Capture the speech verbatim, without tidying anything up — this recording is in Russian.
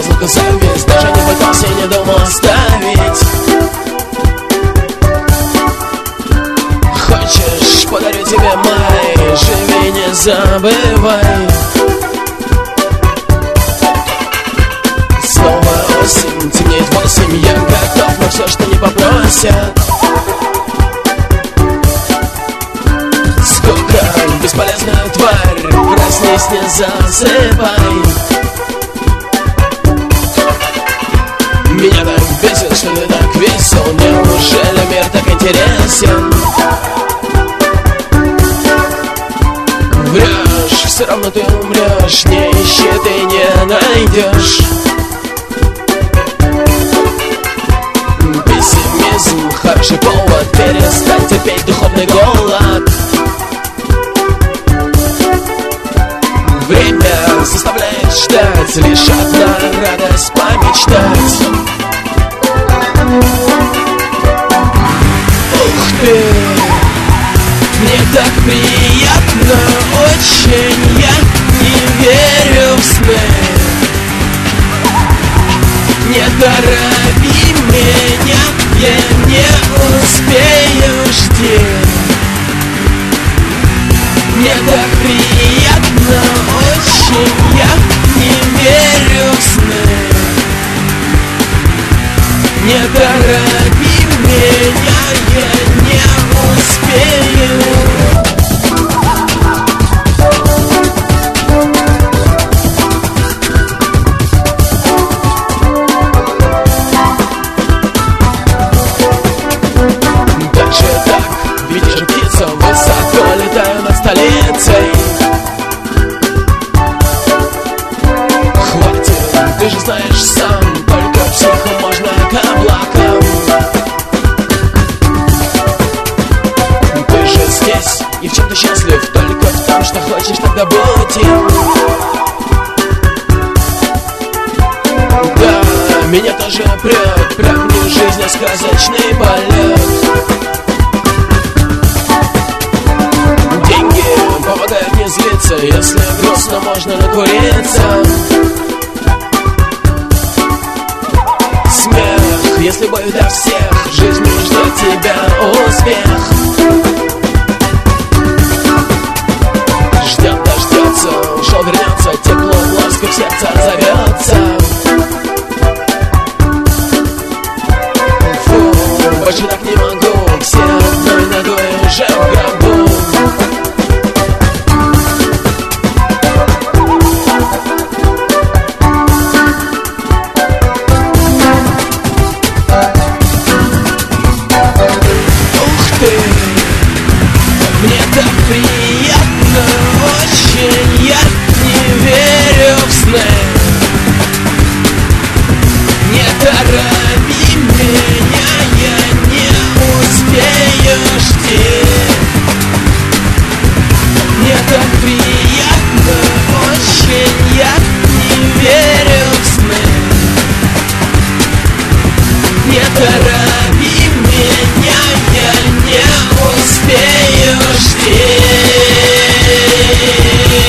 разлука, зависть. Даже не пытался, не думал оставить. Хочешь, подарю тебе май, живи, не забывай. Снова осень, темнеет восемь, я готов на все, что не попросят. Сколько бесполезная тварь, проснись, не засыпай. Меня так бесит, что ты так весел. Неужели мир так интересен? Врешь, все равно ты умрешь. Не ищи, ты не найдешь. Пессимизм, хороший повод перестать терпеть духовный голод. Время заставляет ждать, лишь одна радость помечтать. Ух ты, мне так приятно, очень, я не верю в сны. Не торопи меня, я не успею, жди. Мне так приятно, очень, я не верю в сны. Не торопи меня, я не успею. Дальше так, видишь, птица, высоко летаю над столицей. Хватит, ты же знаешь сам, только психу можно к облакам. Ты же здесь и в чем-то счастлив, только в том, что хочешь, тогда будь им. Да, меня тоже прет, прям не жизнь, а сказочный полет. Деньги помогают не злиться, если грустно, можно накуриться. Смех, если бой для всех, в жизни ждет тебя успех. Ждет, дождется, ушел, вернется, тепло, ласка в сердце отзовется. Фу, больше так не могу, все одной ногой уже в гробу. Мне так приятно, очень, я не верю в сны. Не торопи меня, я не успею, жди. Мне так приятно, очень, я не верю в сны. Не торопи меня, я не успею, жди.